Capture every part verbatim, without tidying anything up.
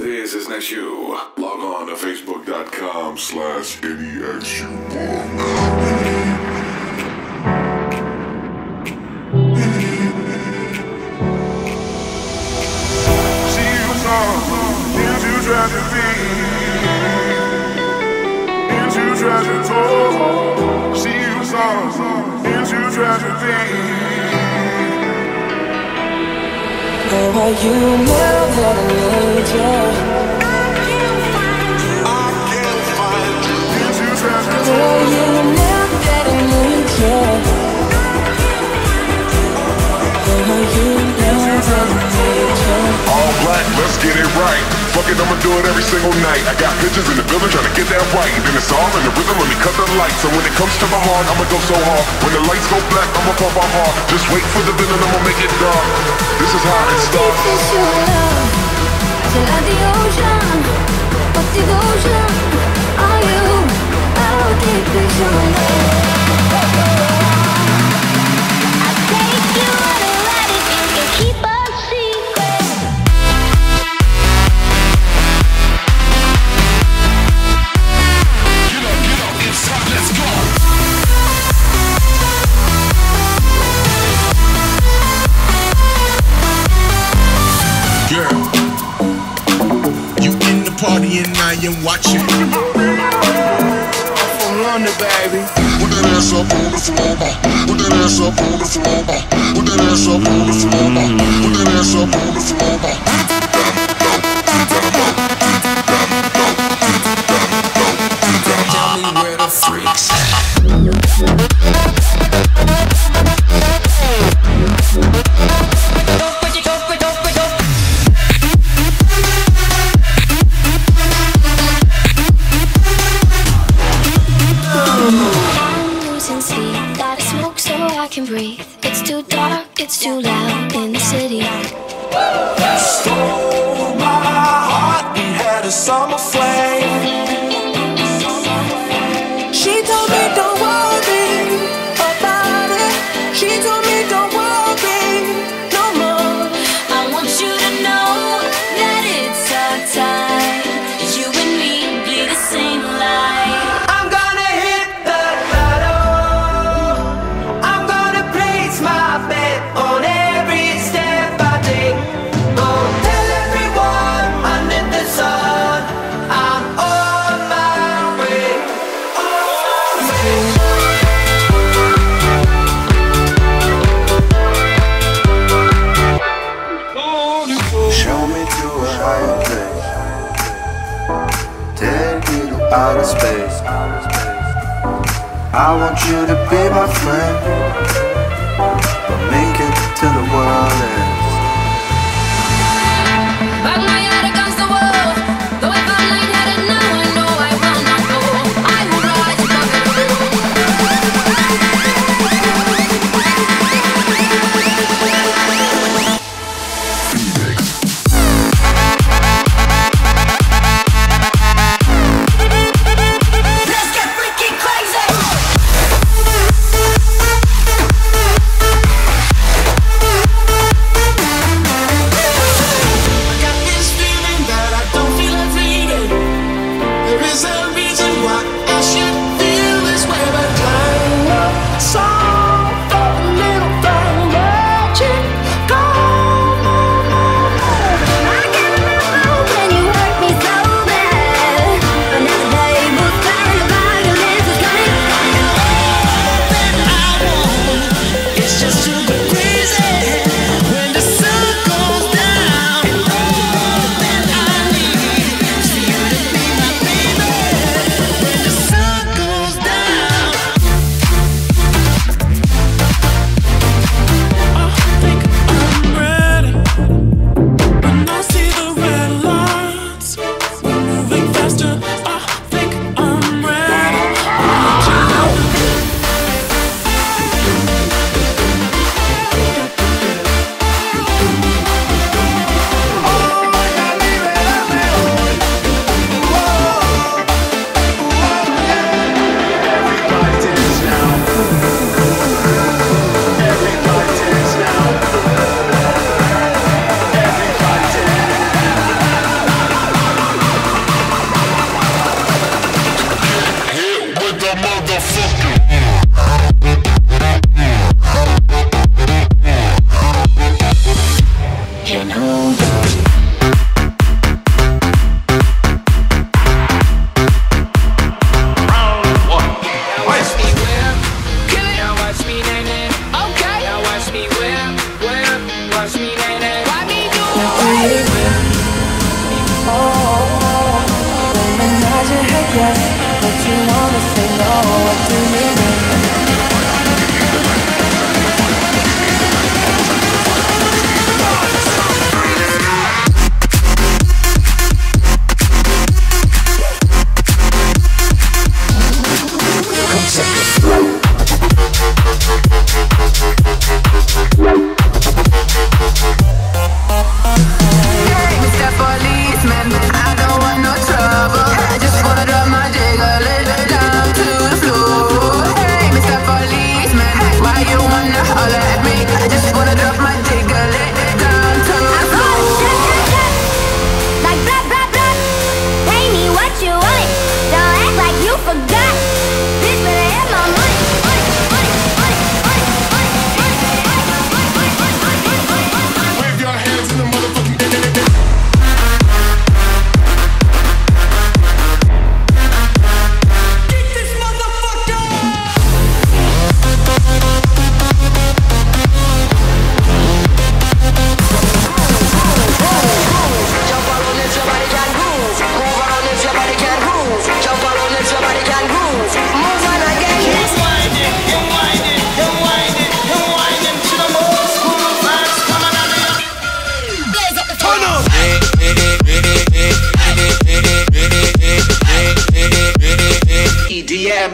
This is next you. Log on to facebook.com slash NEXU. See you come into tragedy, into tragedy. See you come into tragedy. Where are you now that I need you? I can't find you. Where are you now that I need you? Where are you now that I need you? All black, let's get it right. Fuck it, I'ma do it every single night. I got bitches in the building trying to get that right. Then it's all in the rhythm, let me cut the lights. So when it comes to my heart, I'ma go so hard. When the lights go black, I'ma pump my heart. Just wait for the villain, I'ma make it dark. This is how it starts. Deep is your love, till like the ocean. What devotion are you? How deep is your love? I take you on a ride if you can keep a secret. Get up, get up, it's time, let's go. Girl, you in the party and I am watching. From London, baby. Put that ass up on the floor, put that ass up on the floor, put that ass up on the floor, put that ass up on the floor. Tell me where the freaks at. Breathe. It's too dark, it's too loud in the city. Stole my heart, we had a summer flame. She told me don't worry about it. She told me don't worry no more. I want you to know that it's our time. You and me bleed the same light. I'm gonna hit the lotto. I'm gonna place my bet on every step I take. Go tell everyone under the sun I'm on my way. On my way. Show me to a higher place. Take me to outer space. I want you to be my friend. We'll make it to the world ends. Back my head against the wall. Though if I'm lightheaded now, I know I will not go. I will rise above it Let's get freaking crazy.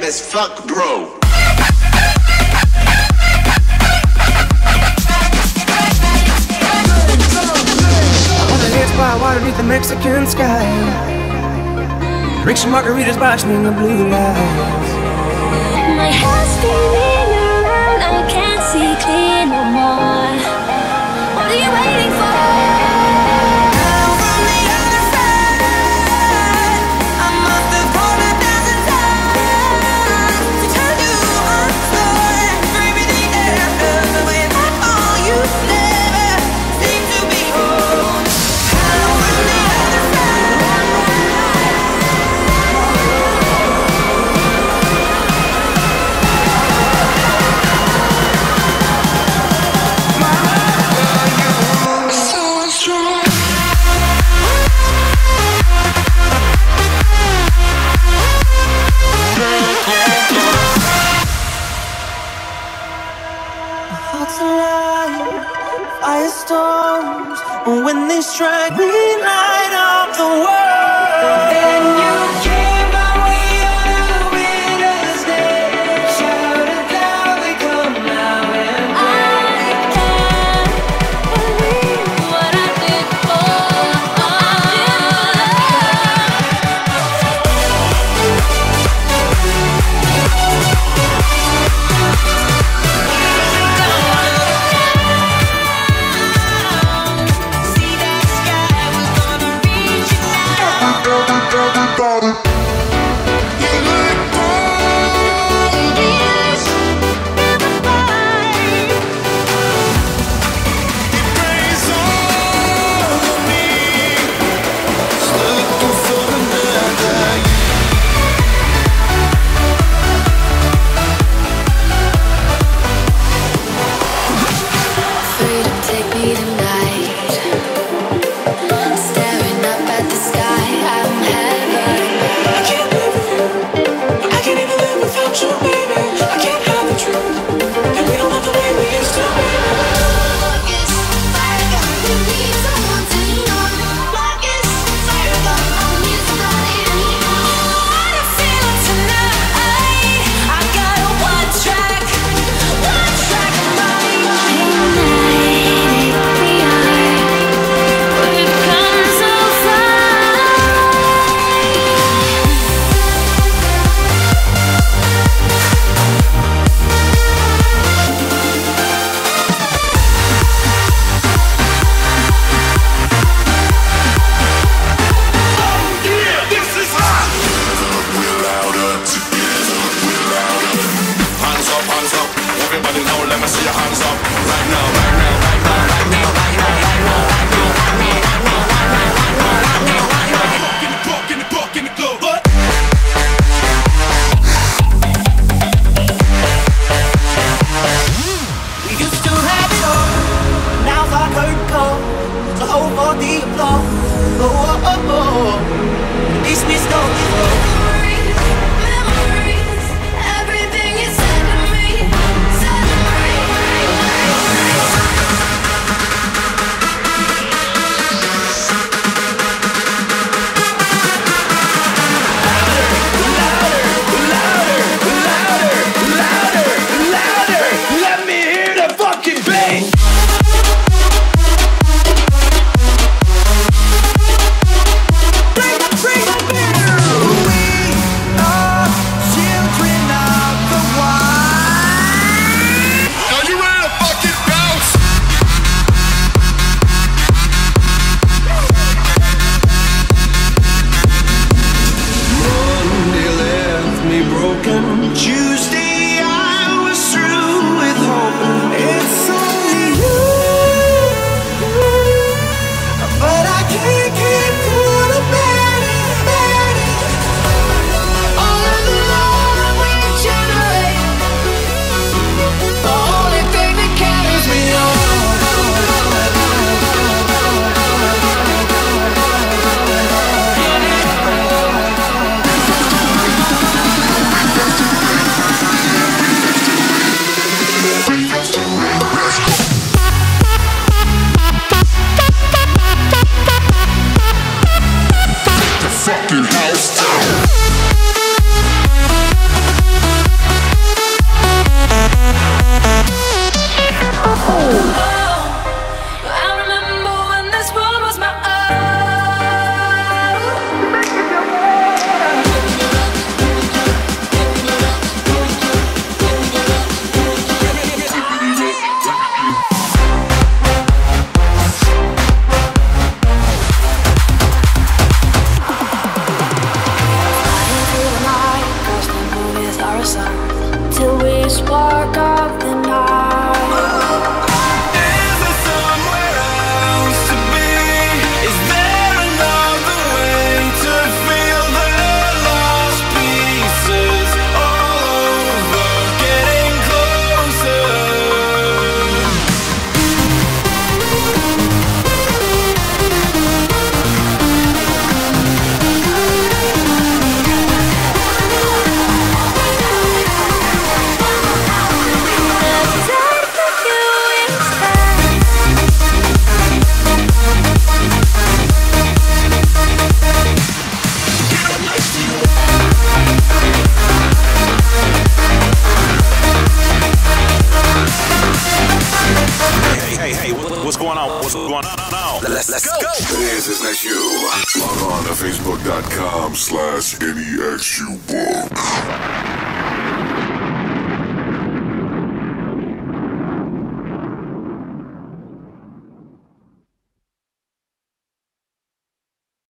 as fuck, bro. By water beneath the Mexican sky, drink some margaritas watching the blue lights. My head's spinning around, I can't see clear no more. What are you waiting for? Firestorms, when they strike, we light up the world. Then you came by, we on a winter's day. Shouted loud, we come now and play. I can't believe what I did for, I See that sky, we're gonna reach it now. You look Yes, never mind. it rains on me. Just looking for another you. Free to take me tonight. Staring up at the sky, I'm heaven. I can't live with you. I can't even live without you, baby. I can't have the truth, and we don't love the way we used to, baby. Focus, fire gun. We need someone to know. Focus, fire gun. I'm using my anymore. What a feeling tonight. I got a one track, one track mind. Ignited the eye. We've come so far. We're louder together. We're louder. Hands up, hands up. Everybody now, let me see your hands up. Right now, right now, right now, right now, right now, right now, right now, right now, right now, right now, right now, right now, right now, right now. In the park, in the park, in the club, but We used to have it all. Now's our curtain call. So hold for the applause. Oh, oh, oh, oh. At least we stole it all. Memories, memories, everything you said to me, said to me. Let me hear the fucking bass. are you ready to fucking bounce? Monday left me broken. Tuesday I was through with hope. It's only you, but I can't keep going to bed. All of the love we generate, the only thing that carries me The fucking house down. The dance is next you. Log on to facebook.com slash NEXUbook.